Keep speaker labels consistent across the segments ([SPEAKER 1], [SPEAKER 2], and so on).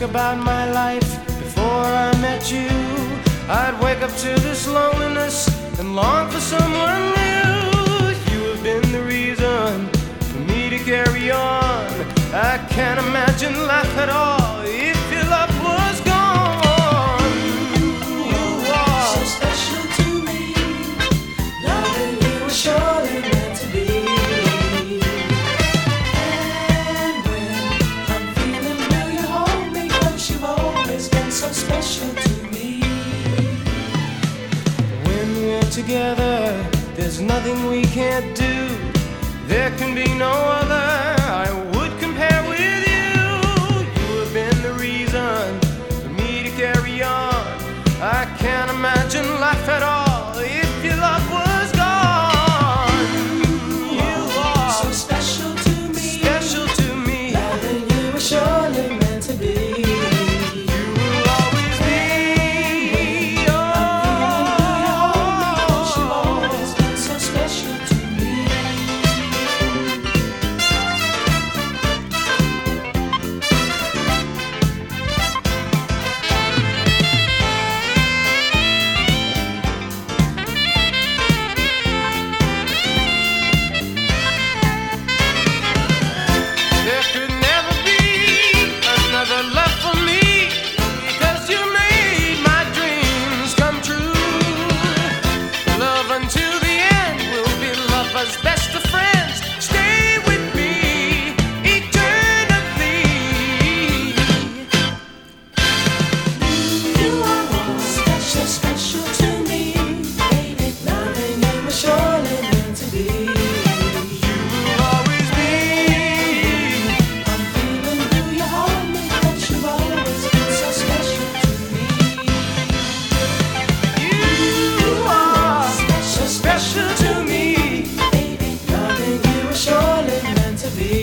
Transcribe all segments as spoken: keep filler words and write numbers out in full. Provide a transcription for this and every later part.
[SPEAKER 1] think about my life before I met you, I'd wake up to this loneliness and long for someone new. You have been the reason for me to carry on. I can't imagine life at all if your love was gone. You are
[SPEAKER 2] so special to me. Loving you was surely meant to be. And when I'm feeling blue, you hold me close. You've always been so special to me.
[SPEAKER 1] When we're together, there's nothing we can't do. There can be no other I would compare with you. You have been the reason for me to carry on. I can't imagine life at all if your love was gone. You are
[SPEAKER 2] so special to me.
[SPEAKER 1] special to me.
[SPEAKER 2] Loving you was surely meant to be.
[SPEAKER 1] You will always be. Oh,
[SPEAKER 2] You've always been so special to me.
[SPEAKER 1] there could never be another love for me, because you made my dreams come true. Love until the end, will be lovers, best of friends. Stay with me eternally.
[SPEAKER 2] You are all special, special to me, baby. Loving you was surely meant to be.
[SPEAKER 1] You will always be.
[SPEAKER 2] I'm feeling blue, you hold me close. You've always been so special to me.
[SPEAKER 1] You are
[SPEAKER 2] Special,
[SPEAKER 1] special to me.
[SPEAKER 2] baby. Loving you was surely meant to be.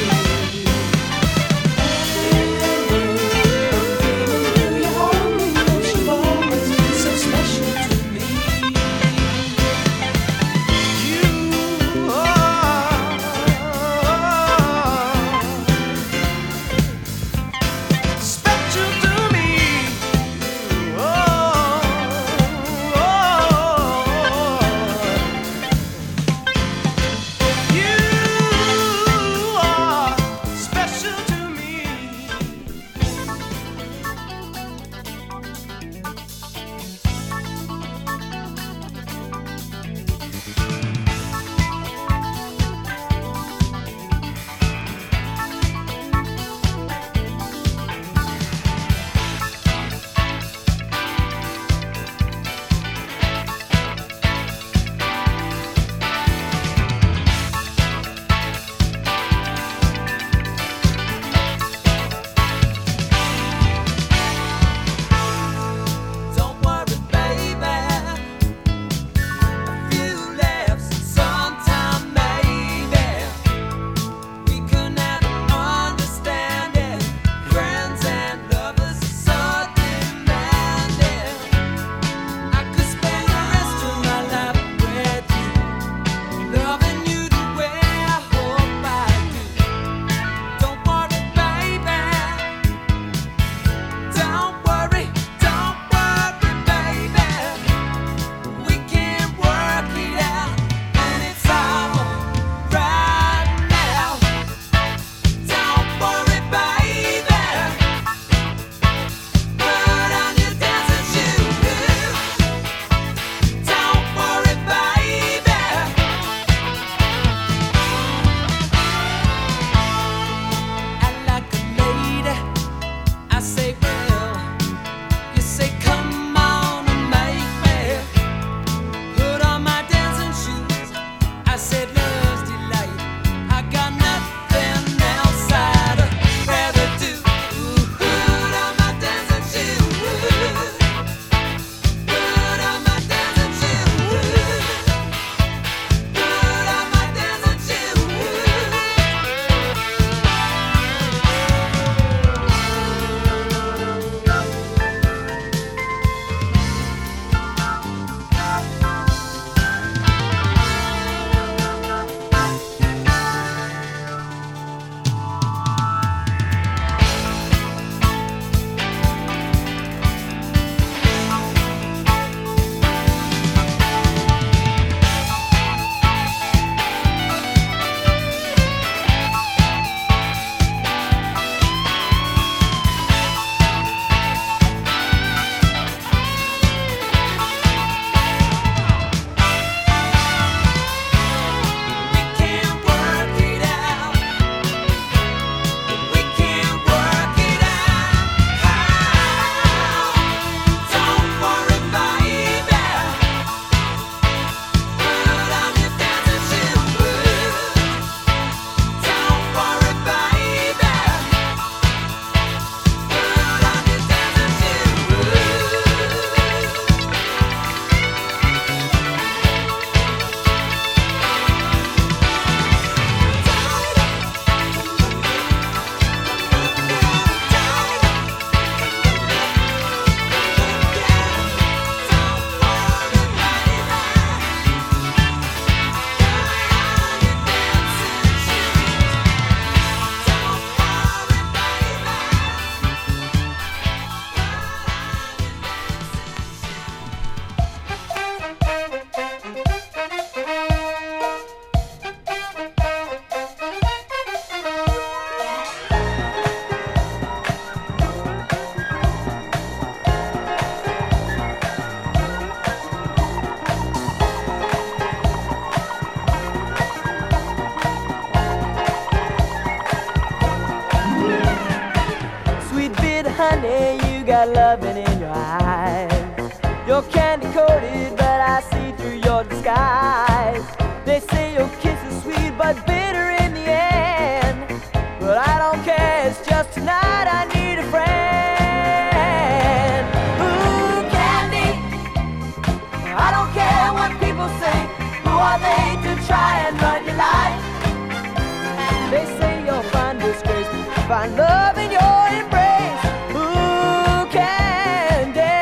[SPEAKER 2] I'm feeling blue, you hold me close. You've always been so special to me.
[SPEAKER 1] You are special to me. Oh, you are special to me.
[SPEAKER 3] Don't worry, baby. A few laughs, sometime maybe we can have understanding. Friends and lovers are so demanding. I could spend the rest of my life with you, loving you the way I hope I do. Don't worry, baby. Don't worry, don't worry, baby. We can work it out, and it's all right now. Don't worry, baby. Put on your dancing shoes. Don't worry, baby. Act like a lady. I say, well, you say, come on and make me put on my dancing shoes. I said, love's delight. I got nothing else I'd rather do. Put on my dancing shoes. Put on my dancing shoes. Put on my dancing shoes. that loving in your eyes. You're candy coated, but I see through your disguise. They say your kiss is sweet, but bitter in the end. But I don't care, it's just tonight I need a friend. Ooh, candy, I don't care what people say. Who are they to try and run your life? They say you'll find disgrace, find love in your embrace. Ooh, candy,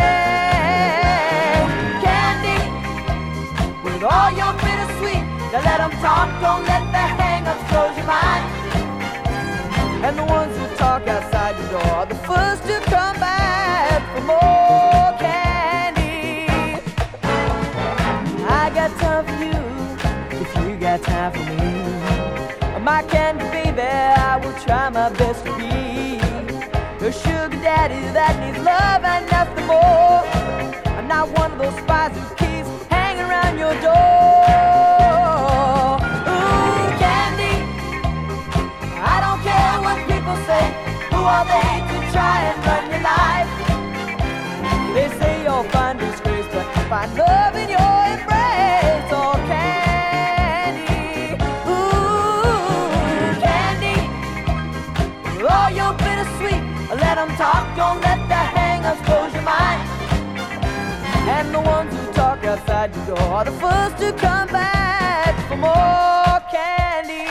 [SPEAKER 3] candy, with all your bittersweet. Now let them talk, don't let the hang-ups close your mind. And the ones who talk outside your door are the first to come back for more candy. I got time for you if you got time for me. My candy baby, I will try my best to be your sugar daddy that needs love and nothing more. I'm not one of those spies who keeps hanging around your door. Ooh, candy, I don't care what people say. Who are they to try and run your life? They say you'll find disgrace, but find love in your embrace. Oh, candy, ooh, candy, oh, you're bittersweet. Let them talk, don't let the hang-ups close your mind. And the ones who talk outside your door are the first to come back for more candy.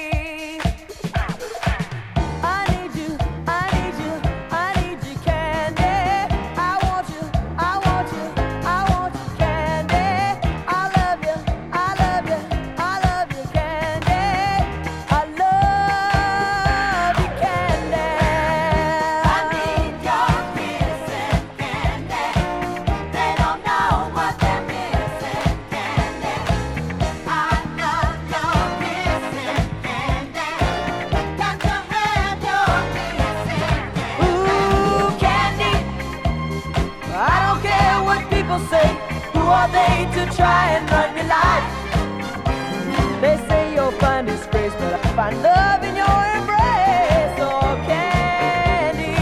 [SPEAKER 3] I need you, I need you, I need you, candy. I want you, I want you, I want you, candy. I love you, I love you, I love you, candy. I love you, candy.
[SPEAKER 2] I need your kissing, candy. They don't know what they're missing, candy. I love your kissing, candy. Got to have your kissing,
[SPEAKER 3] Ooh, candy, I don't care what people say. Who are they to try and run your life? They say you'll find disgrace, but I find love in your embrace. Oh, candy,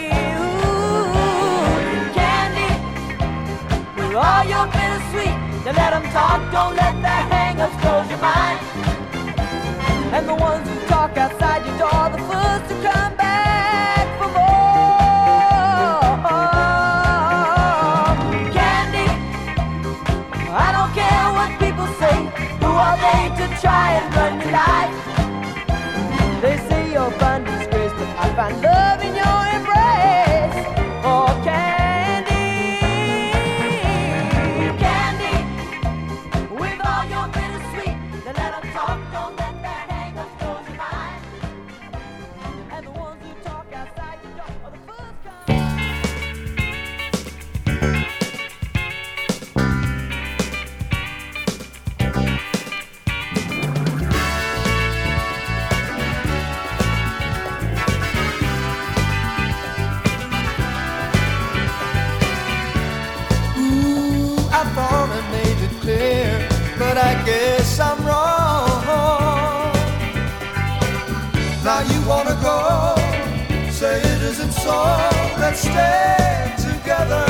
[SPEAKER 3] ooh, candy, with all your bittersweet. Now let them talk, don't let the hang-ups close your mind. And the ones who talk outside your door, the first to come back for more candy. I don't care what people say. Who are they to try and run your life? They say you'll find disgrace, but I find love in your embrace. Oh, candy, candy, with all your bittersweet. Now let them talk, don't let the hang-ups close your mind. And the ones who talk outside your door are the first come.
[SPEAKER 1] Ooh, I thought I made it clear, but I guess I'm wrong. Now you wanna go, say it isn't so. Let's stay together.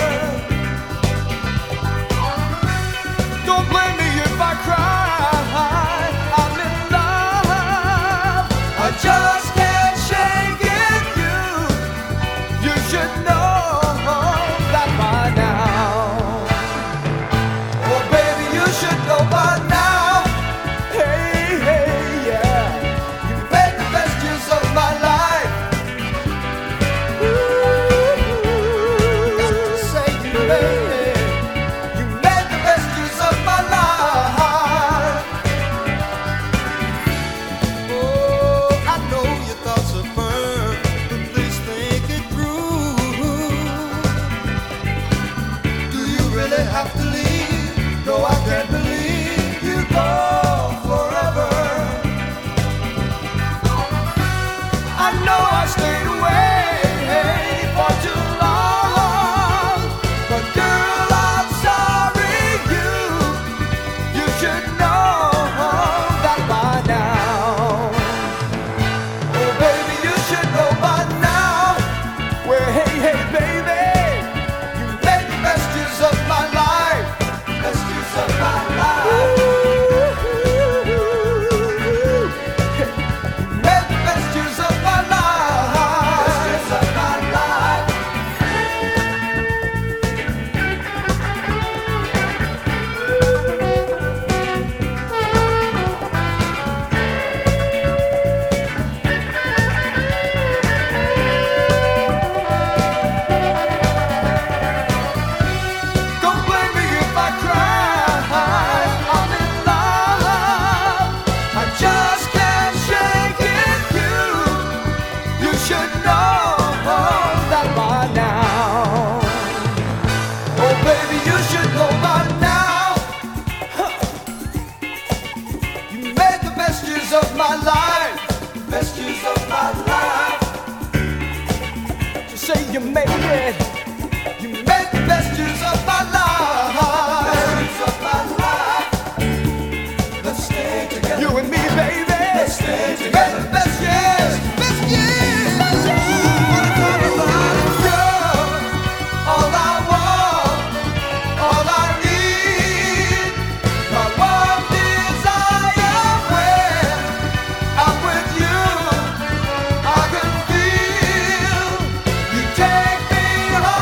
[SPEAKER 1] Don't blame me if I cry. I'm in love. I just can't shake it. You, you should know that by now. Oh, baby, you should know by now. Hey, hey, yeah. You've made the best years of my life. Ooh, my life, best years of my life. You say you made it, you made the best years of my life, best years of my life. Let's stay together, you and me, baby. Let's stay together, best years, best years. Best years. What a time of life, girl. All I want, all I need, my one desire when I'm with you. I can feel you take me home.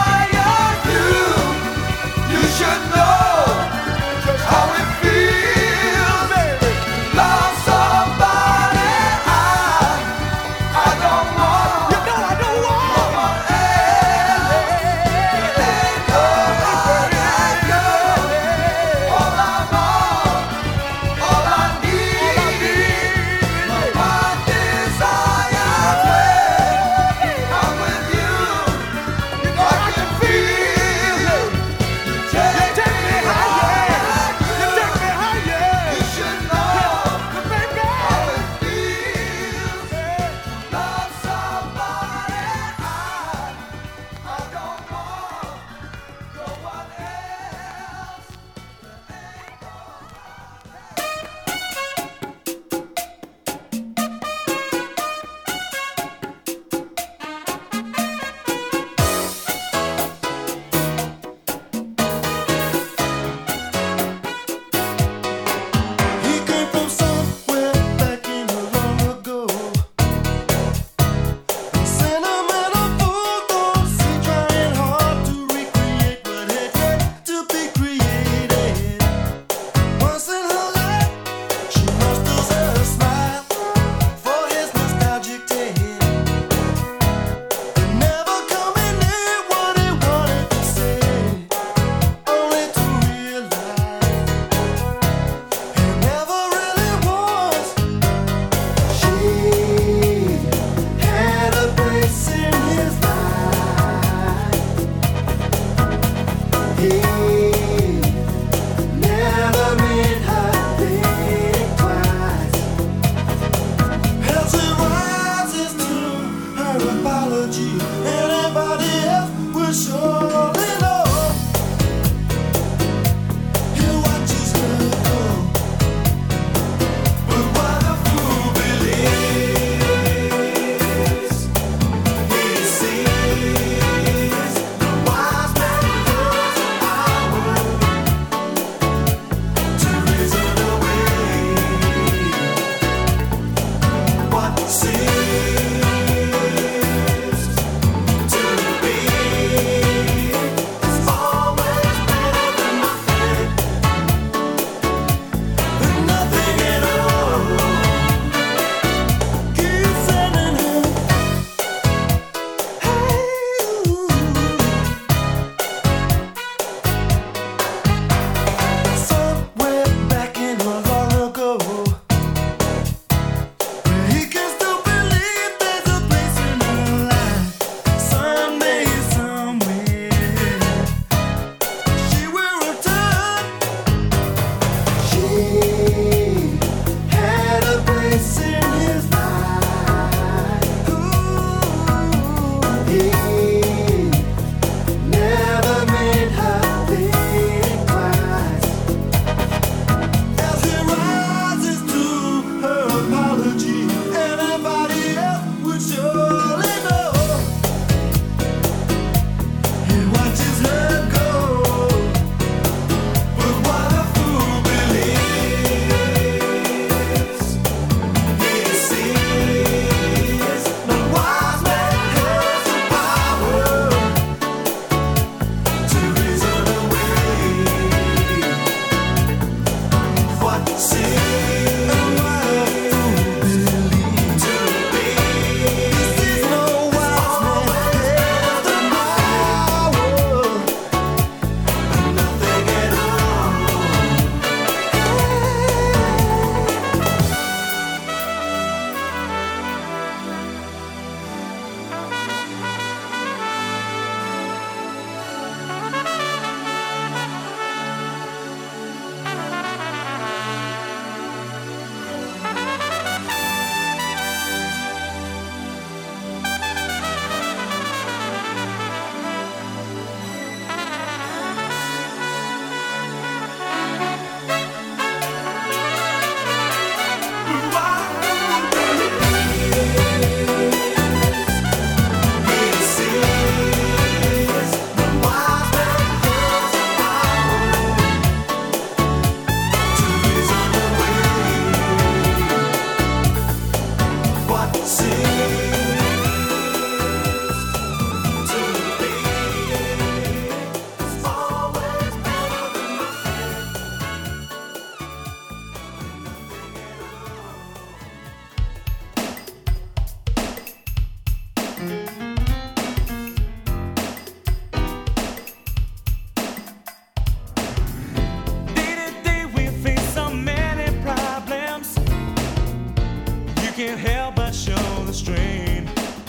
[SPEAKER 4] Can't help but show the strain.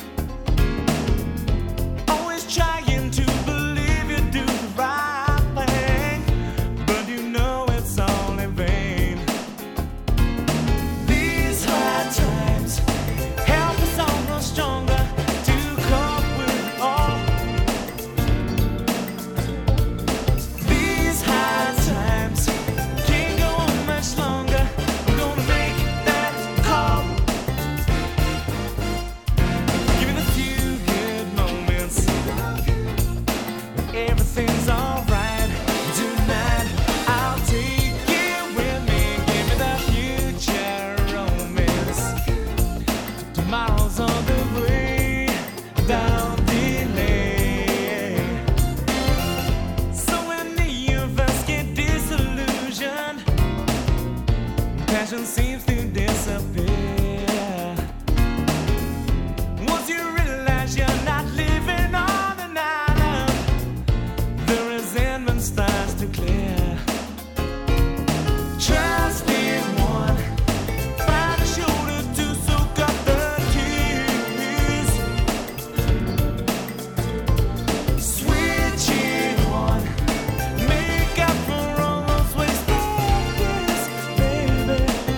[SPEAKER 4] Always trying to believe you do the right thing, but you know it's all in vain. These hard times help us all grow stronger to cope with all. These hard times can't go on much longer. I'm gonna make that call. Everything's alright tonight. I'll take you with me. Give me the future romance. Tomorrow's on the way. Don't delay. So many of us get disillusioned. Passion seems to disappear. Once you realize you're not living on the night, the resentment starts to clear. Trust in one, find a shoulder to soak up the tears. Switch it on, make up for all those wasted years, baby.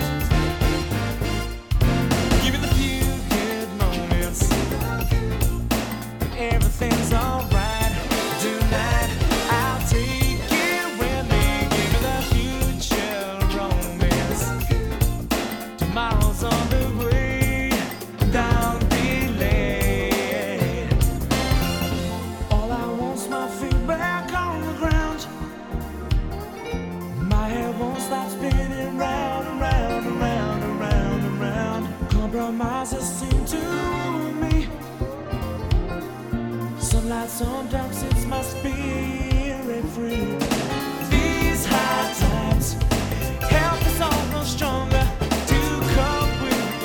[SPEAKER 4] Give me the few good moments. Everything's alright tonight. I'll take you with me. Give me the future romance. Tomorrow's on the way. Don't delay. All I want's my feet back on the ground. My head won't stop spinning round and round and round and round and round. Compromises seem to me. Sunlight sometimes sets my spirit free. These hard times help us all grow stronger to cope with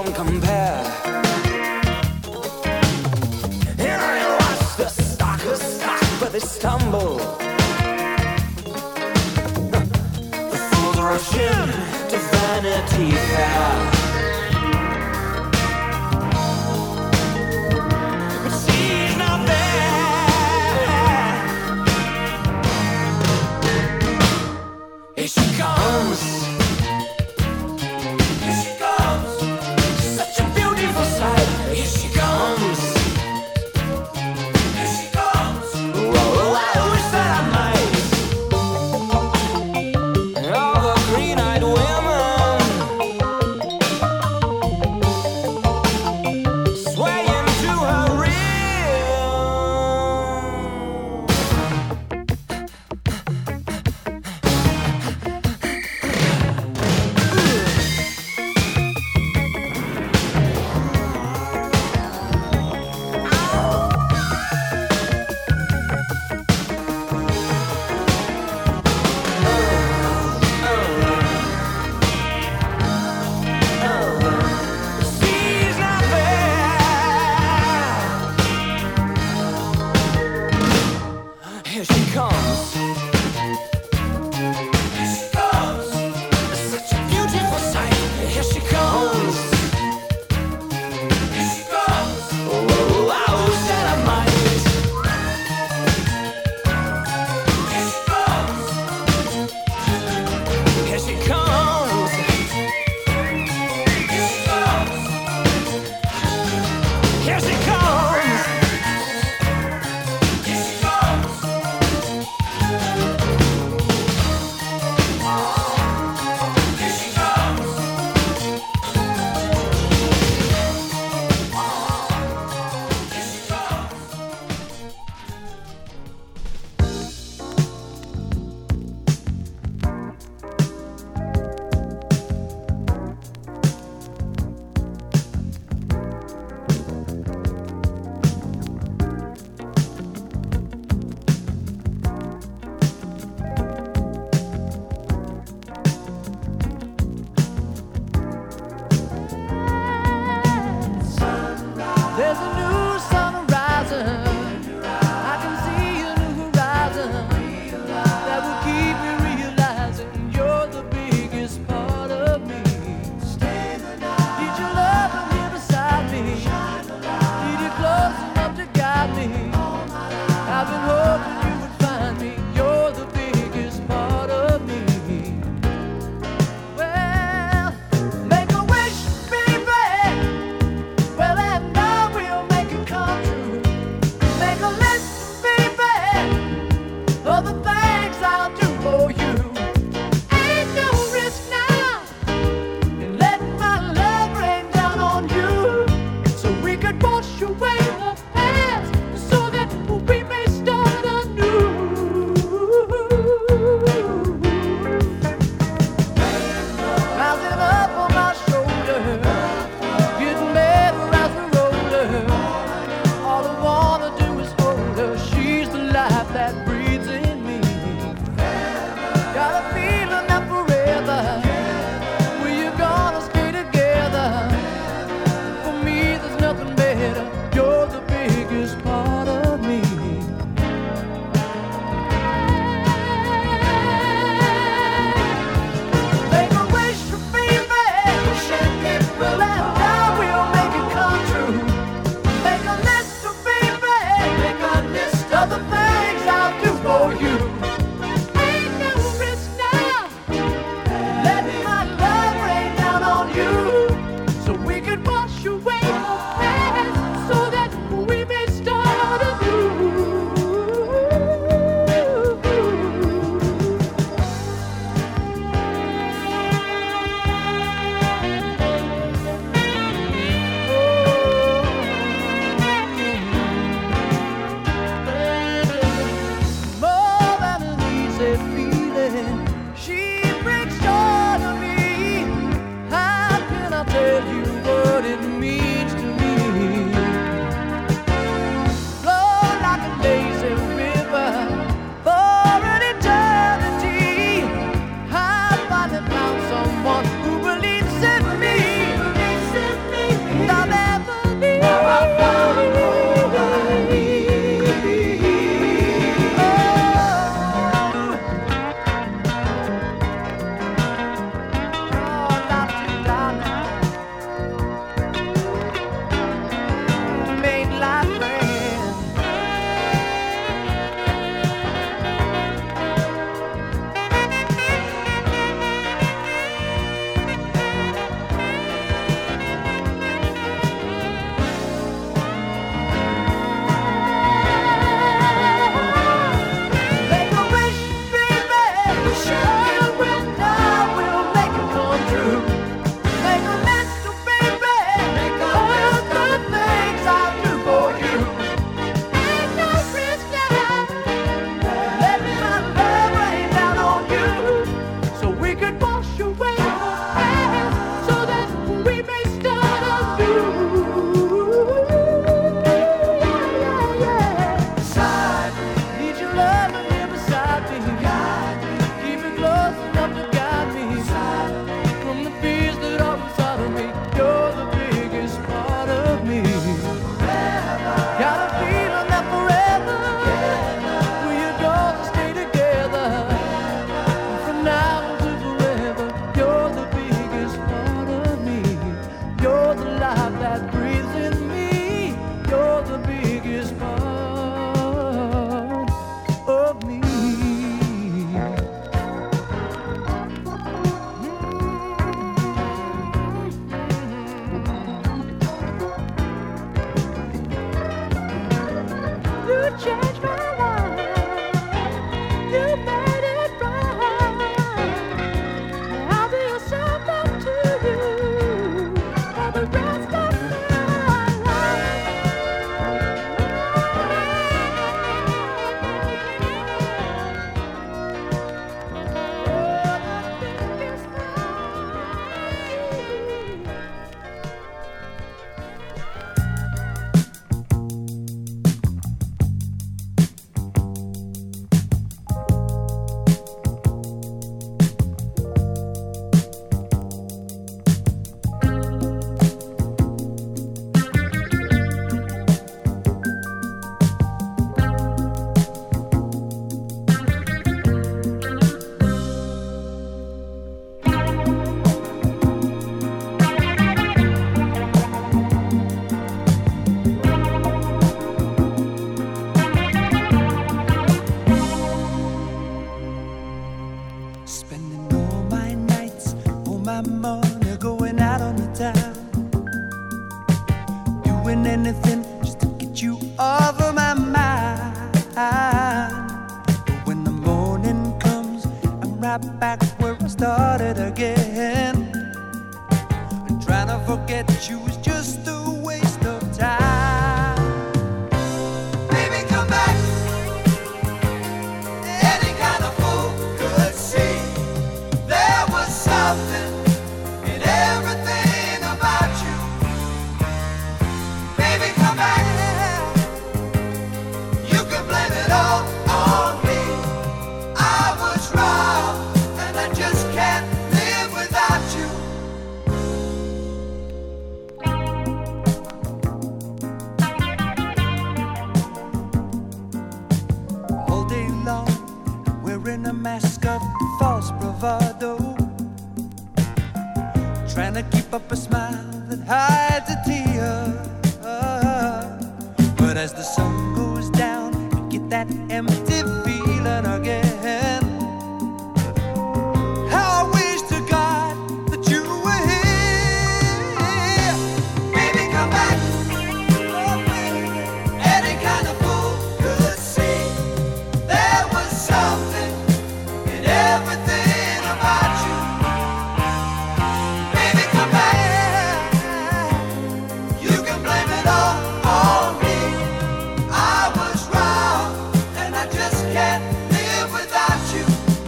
[SPEAKER 4] don't compare. And I watch the stalkers stalk, but they stumble. The fools rush in to Vanity Fair. But she's not there. Here she comes. Here she comes. Such a beautiful sight. Here she comes. Here she comes. Whoa, I wish that I might. All the green-eyed women
[SPEAKER 5] money going out on the town, doing anything just to get you off of my mind. But when the morning comes, I'm right back where I started again. And trying to forget you is just a waste of time. Baby, come back. Any kind of fool could see there was something in everything about you. Baby, come back. You can blame it all on me. I was wrong, and I just can't live without you. All day long, wearing a mask of false bravado, trying to keep up a smile that hides a tear. But as the sun goes down, I get that empty feeling again. How I wish to God that you were here. Baby, come back. Oh, baby. Any kind of fool could see there was something in everything about you. Baby, come back. You can blame it all on me. I was wrong, and I just can't live without you.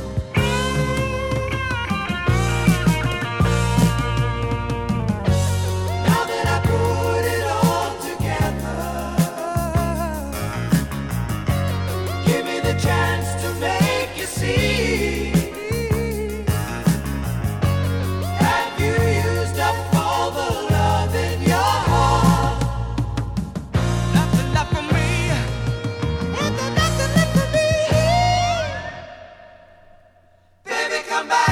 [SPEAKER 5] Now that I put it all together, give me the chance to make you see. Have you used up all the love in your heart? Nothing left for me. Nothing, nothing left for me. Baby, come back.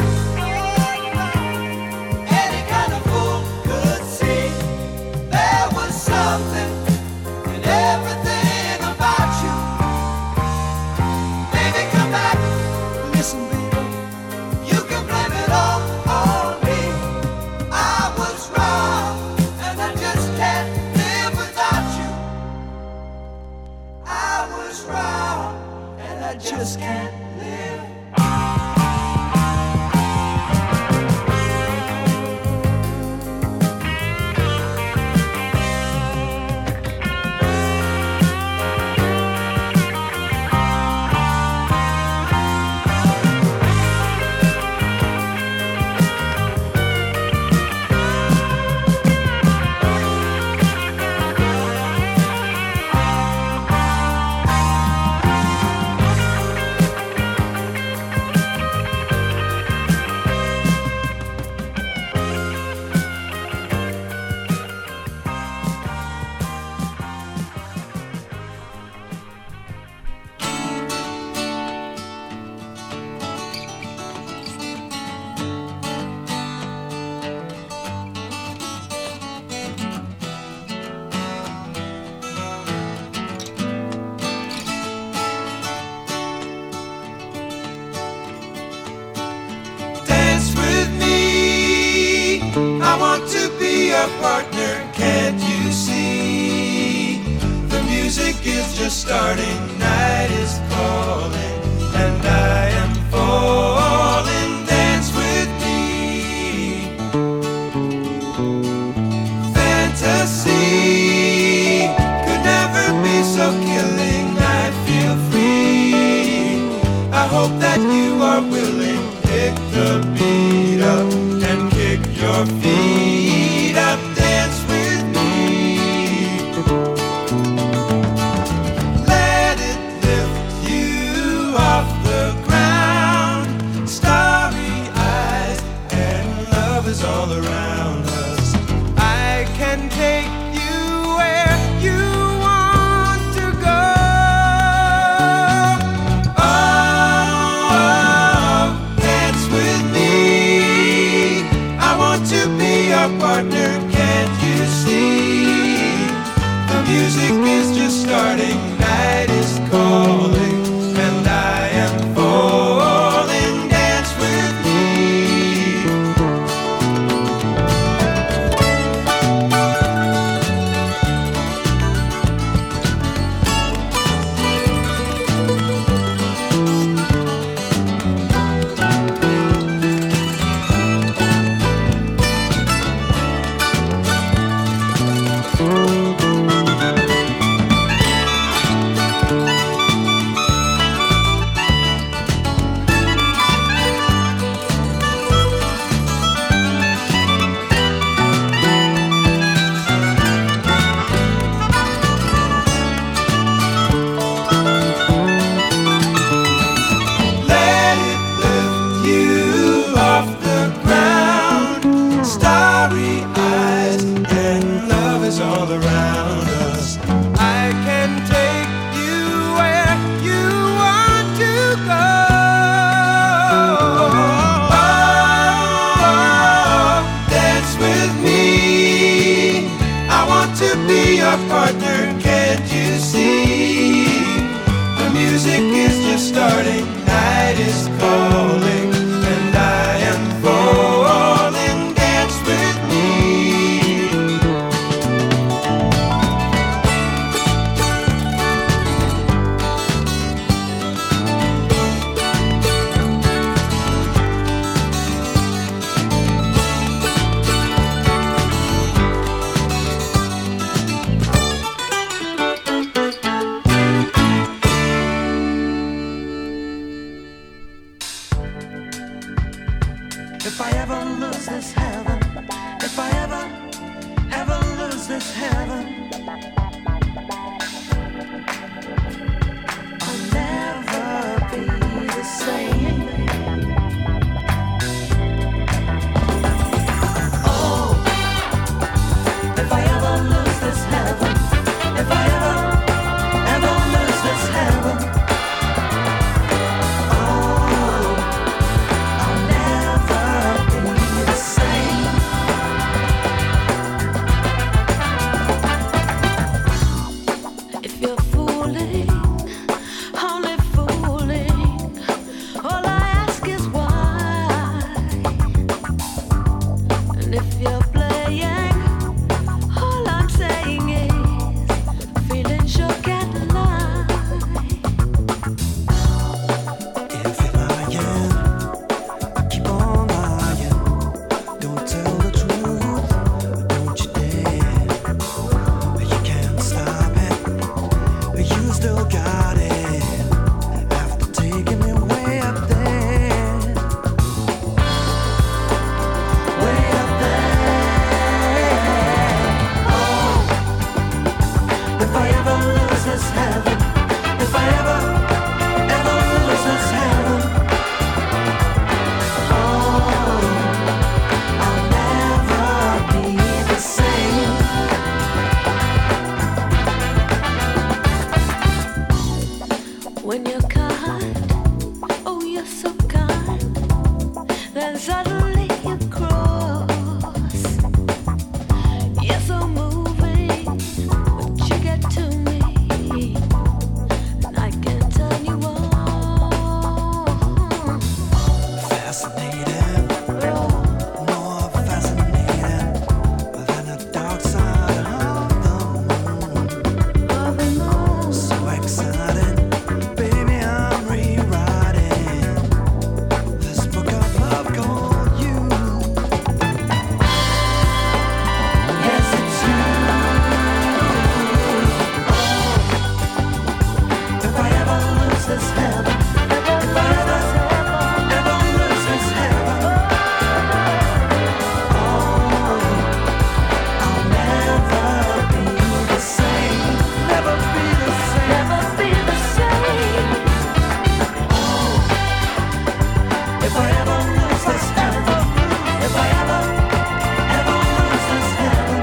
[SPEAKER 5] Any kind of fool could see there was something in everything about you. Baby, come back. Listen, baby, you can blame it all on me. I was wrong, and I just can't live without you. I was wrong, and I just can't live. Dance with me. I want to be your partner. Can't you see? The music is just starting. Night is calling, and I am falling. Dance with me. Fantasy could never be so killing. I feel free. I hope that you are willing. Pick the beat up and kick your feet up. Dance with me. Let it lift you off the ground. Starry eyes and love is all around us. I can take you where you want to go. Oh, dance with me. I want to be your partner. Can't you see? The music is just starting. Night is calling, and I am falling. Dance with me.
[SPEAKER 1] to be your partner. Can't you see? The music is just starting, night is calling, and I am falling. Dance with me.
[SPEAKER 5] If I ever lose this heaven, if I ever, ever lose this heaven, I'll never be the same. Oh, if I ever lose this heaven, if I ever, ever lose this heaven, when you're kind, oh you're so kind, then suddenly you cross. You're so moving, but you get to me, and I can turn you on.
[SPEAKER 6] Fascinating, more fascinating than the dark side of the moon. So exciting. Baby, I'm rewriting this book of love called you.
[SPEAKER 5] Yes, it's you. If I ever lose this heaven, if I ever, ever lose this heaven, oh, I'll never be the same. Never be the same. Never be the same. If I ever lose this heaven, if I ever, ever lose this heaven,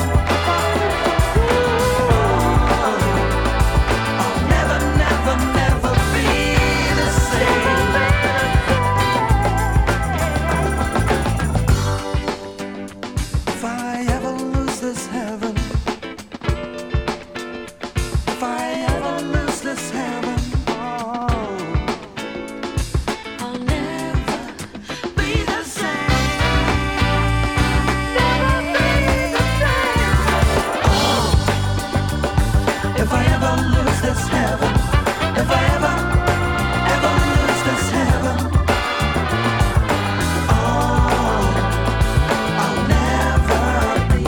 [SPEAKER 5] I'll never, never, never be the same.
[SPEAKER 6] If I ever lose this heaven, if I ever lose this heaven, oh,
[SPEAKER 5] I'll never be the same. Never be the same. If I ever lose this heaven, if I ever, ever lose this heaven, oh, I'll never be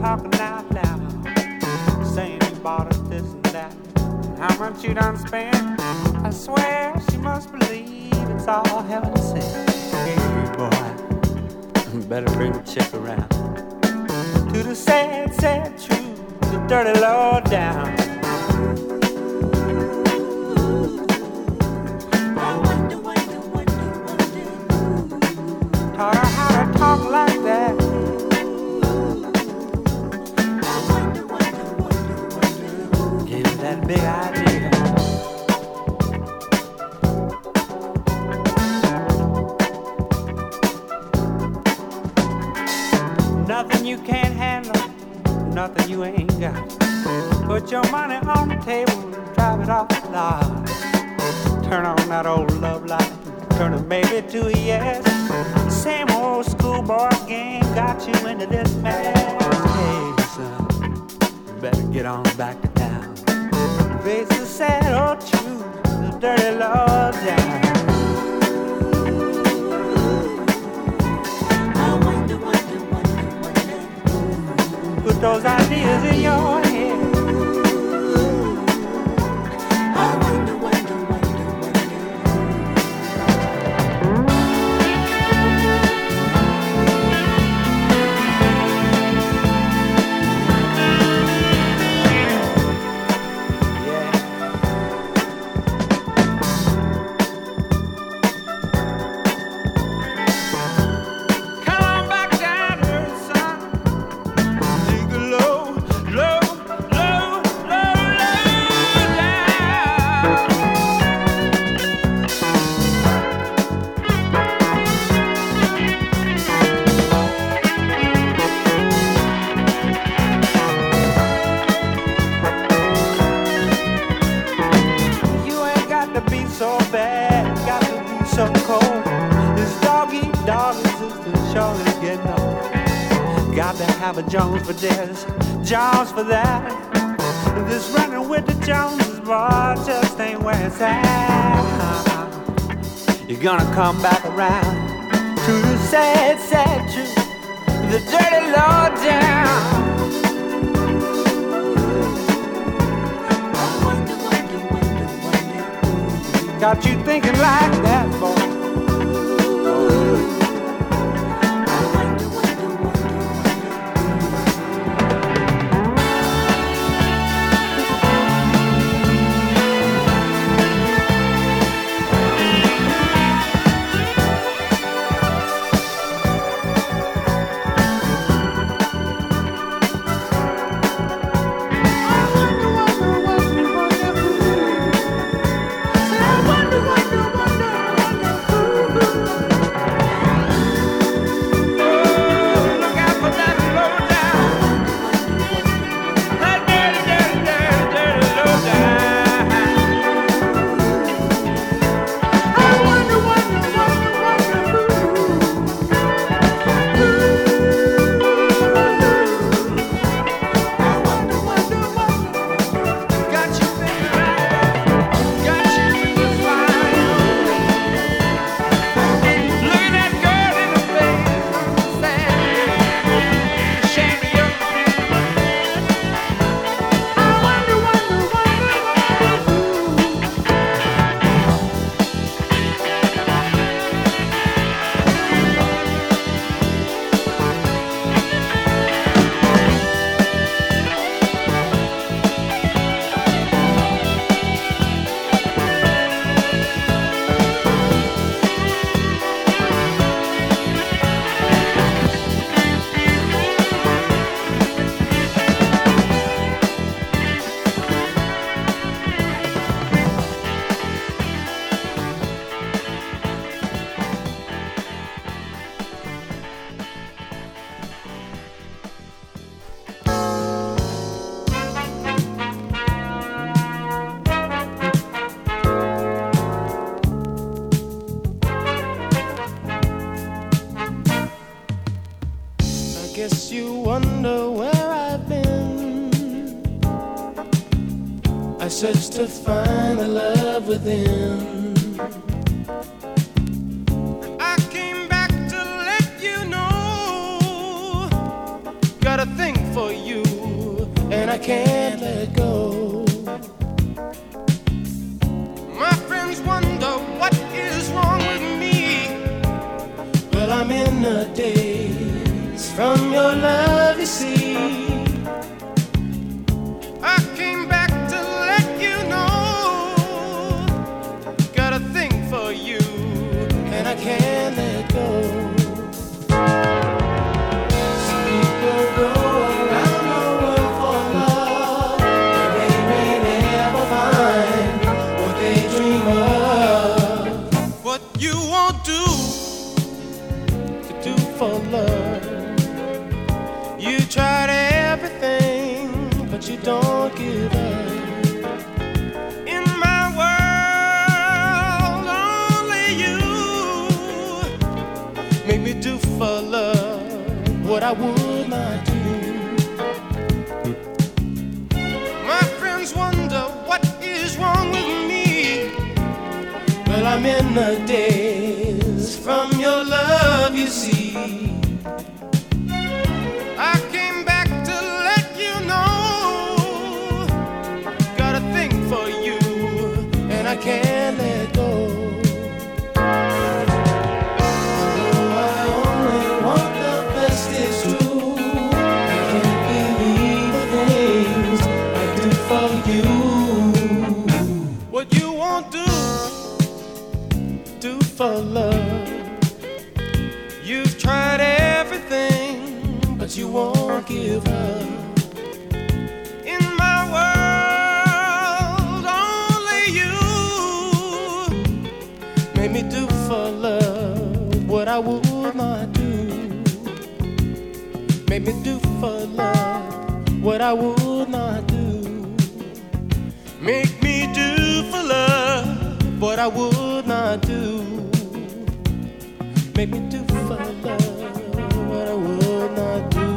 [SPEAKER 7] talking out loud, saying you bought us this and that. How much you done spent? I swear she must believe it's all heaven sent. Hey boy, better bring the chick around to the sad, sad truth, the dirty low down. Taught her how to talk like that. Gave her that big idea. Nothing you can't handle, nothing you ain't got. Put your money on the table and drive it off the lot. Turn on that old love light, turn a maybe to a yes. Same old schoolboy game got you into this mess. Hey son, you better get on back to town. Face the sad old truth, the dirty law down. Put those ideas in your head. Jones for this, Jones for that. This running with the Joneses, boy, just ain't where it's at. You're gonna come back around to the sad, sad truth, the dirty law down. Got you thinking like that, boy.
[SPEAKER 1] Guess you wonder where I've been. I searched to find the love within. I came back to let you know. Got a thing for for you, and I can't let go. My friends wonder what is wrong with me. Well, I'm in the daze from your love, you see. I came back to let you know, got a thing for you, and I can't let go. Some people go around the world for love, and they may never find what they dream of. What you won't do to do for love, you tried everything, but you don't give up. In my world, only you make me do for love what I would not do. My friends wonder what is wrong with me. Well, I'm in the daze from your love, you see. I came back to let you know, got a thing for you, and I can't let go. Oh, I only want the best, it's true. I can't believe the things I do for you. What you won't do, do for love. You've tried everything, but you won't give up. In my world, only you made me do for love what I would not do. Made me do for love what I would not do. Make me do for love what I would not do. Make me do for love what I would not do.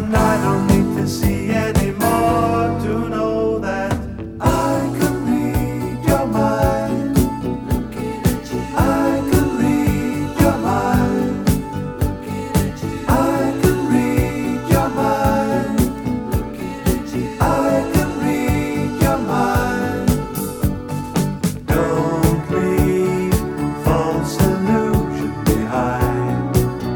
[SPEAKER 6] And I don't need to see anymore to know that I can read your mind. I can read your mind. I can read your mind. I can read your mind. Don't leave false illusion behind.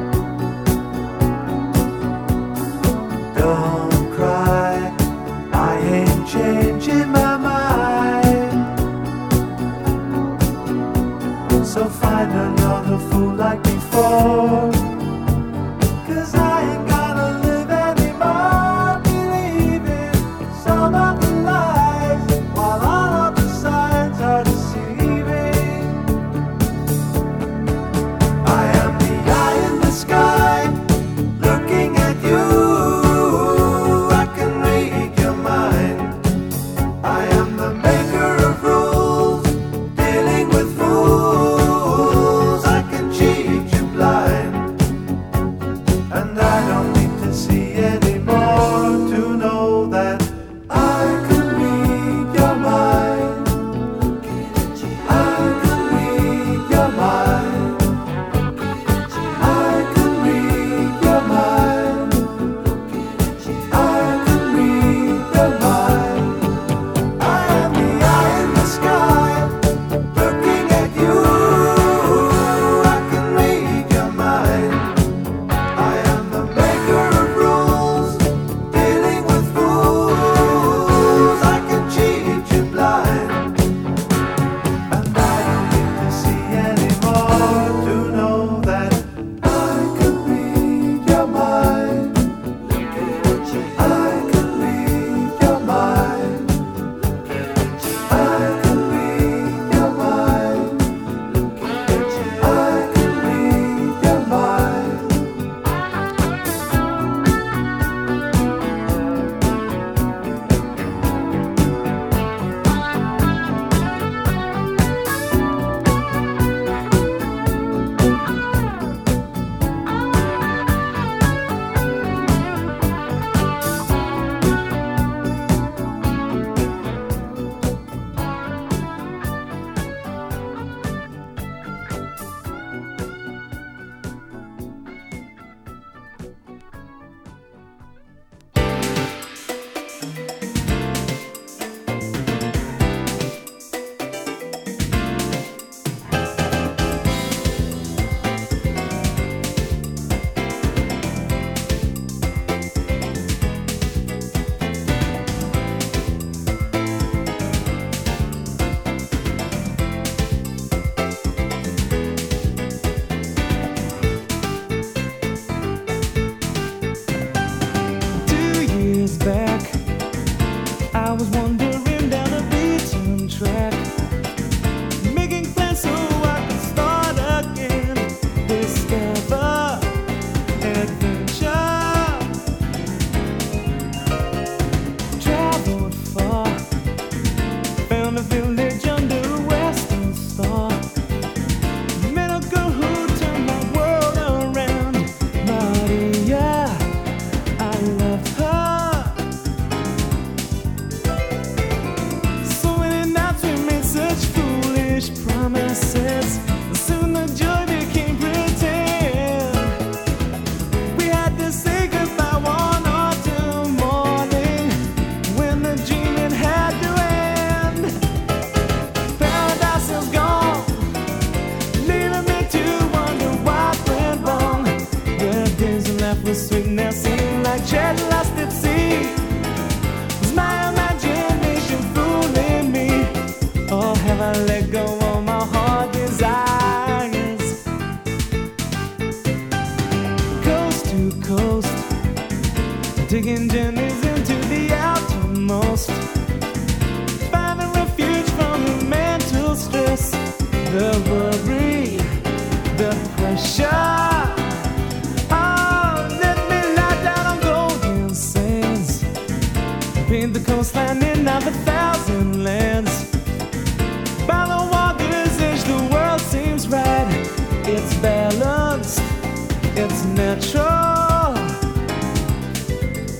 [SPEAKER 6] Don't cry, I ain't changing my mind. So find another fool like before. 'Cause I ain't gonna live anymore believing some of the lies while all of the signs are deceiving. I am the eye in the sky looking at you. I can read your mind. I am the maker of rules, dealing with fools. I can cheat you blind. And I don't need to see anymore to know that I can read your mind. I can read your mind. I can read your mind. I can read your mind. I am the eye in the sky looking at you. I can read your mind. I am the maker of rules, dealing with fools. I can cheat you blind. And I don't need to see anymore to know that I can read your mind. I can read your mind. I can read your mind. I can read your mind.
[SPEAKER 4] Two years back, I was wandering down a beaten track, making plans so I could start again, discover adventure. Traveled far, found a village under a western star. Met a girl who turned my world around, Maria. I loved her. So many nights we made such foolish promises. Soon the joy became pretend. We had to say goodbye one autumn morning when the dream it had to end. Paradise is gone, leaving me to wonder what went wrong. The days left with sweetness seemed like treasure lost at sea. Was my imagination fooling me, or have I let go of my heart desires? Coast to coast, digging journeys into the outermost, finding refuge from the mental stress, the worry, the pressure. Oh, let me lie down on golden sands, paint the coastline in of a thousand lands. By the water's edge, the world seems right. It's balanced, it's natural.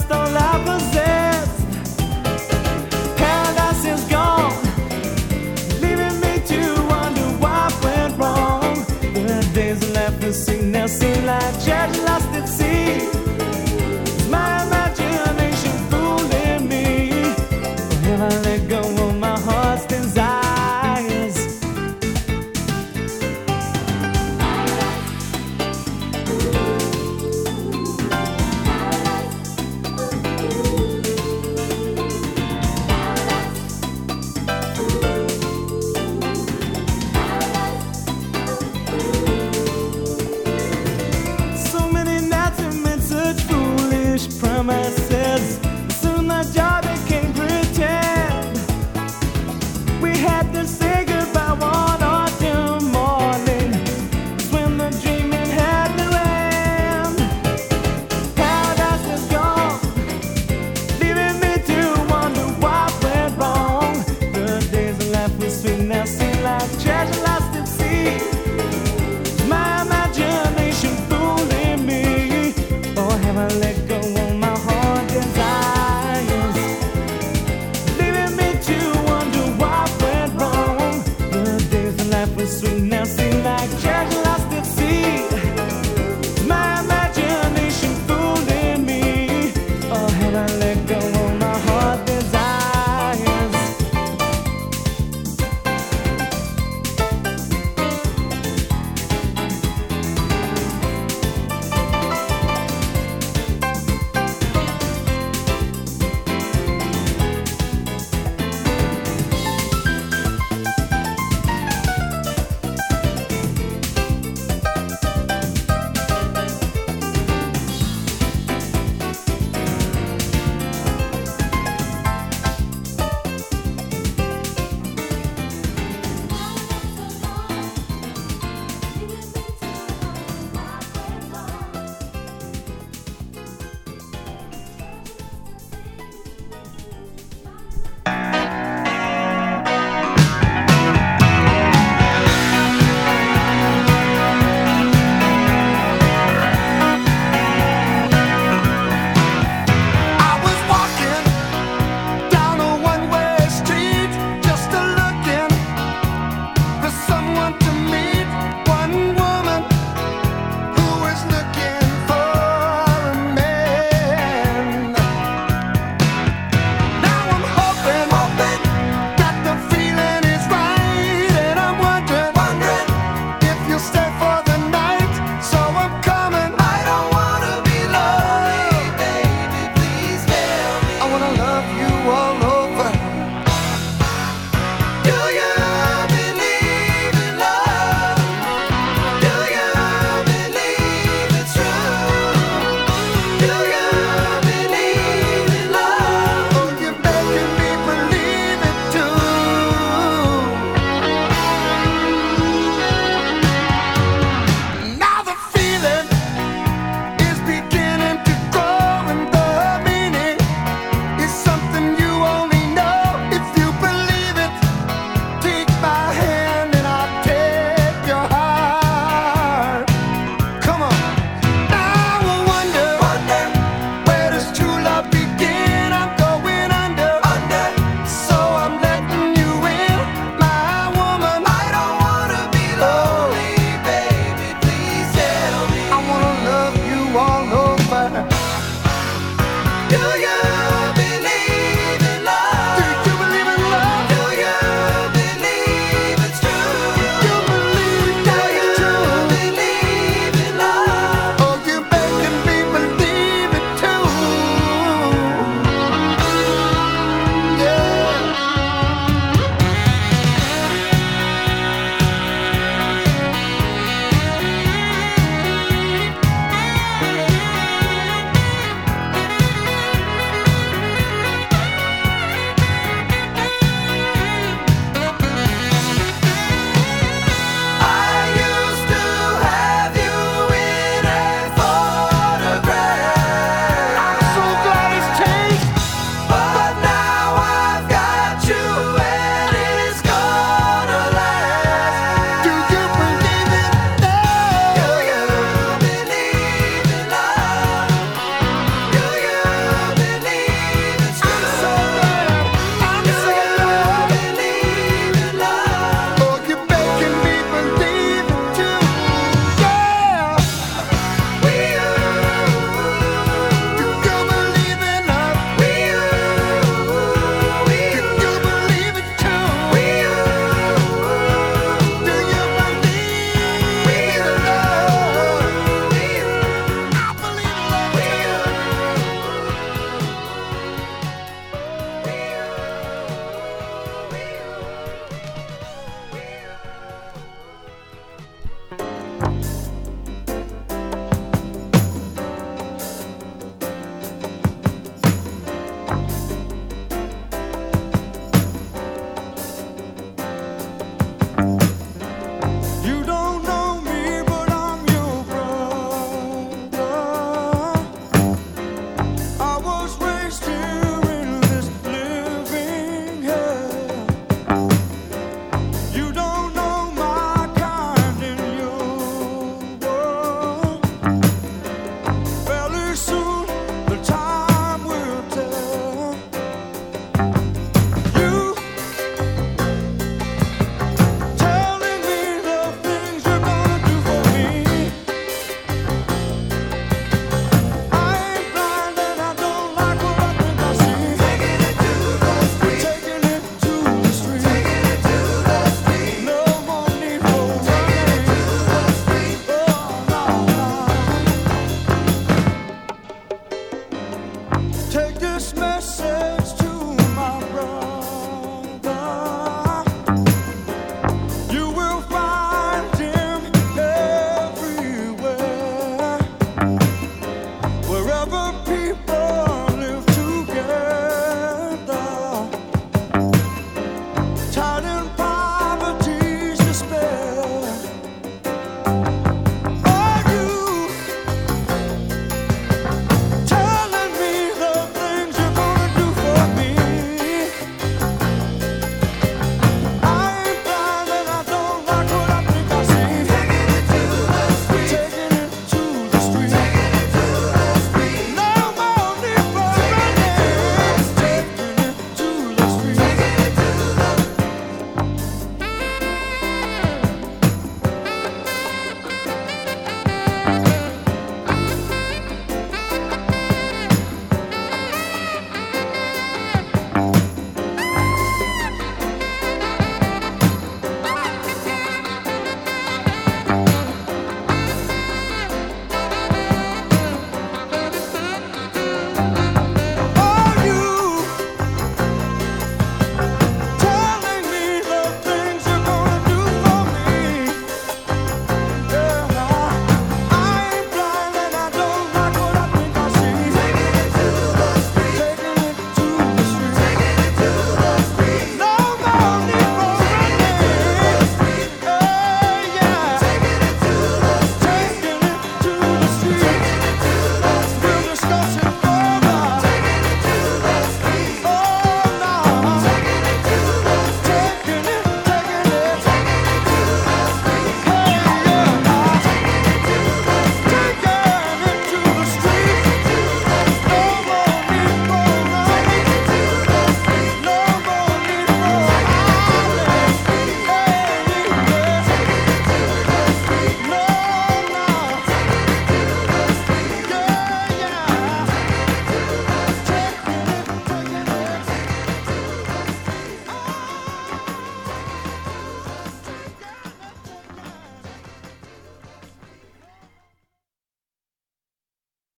[SPEAKER 4] lost all I possessed. Paradise is gone, leaving me to wonder what went wrong. The days left the scene now seem like treasure lost at sea. It's my imagination fooling me, or have I let go of my heart's desires? Promises. Soon the joy became pretend. We had to say goodbye one autumn morning. It's when the dreaming had to end. Paradise is gone, leaving me to wonder what went wrong. The days of life were sweet, now seem like treasure lost at sea. My imagination fooling me, or have I let go?
[SPEAKER 5] Christmases.